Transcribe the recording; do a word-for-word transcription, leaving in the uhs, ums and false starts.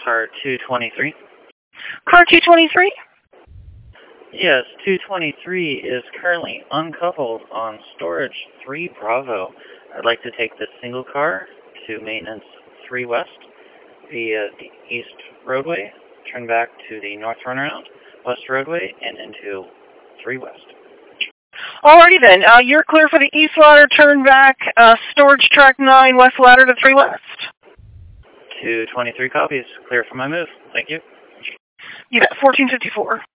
car two twenty-three. Car two twenty-three? Yes, two twenty-three is currently uncoupled on storage three Bravo. I'd like to take this single car to maintenance three West via the East Roadway, turn back to the North Runaround, West Roadway, and into three West. Alrighty then, uh, you're clear for the East Ladder, turn back, uh, storage track nine, West Ladder to three West. two twenty-three copies, clear for my move. Thank you. You bet, fourteen fifty-four.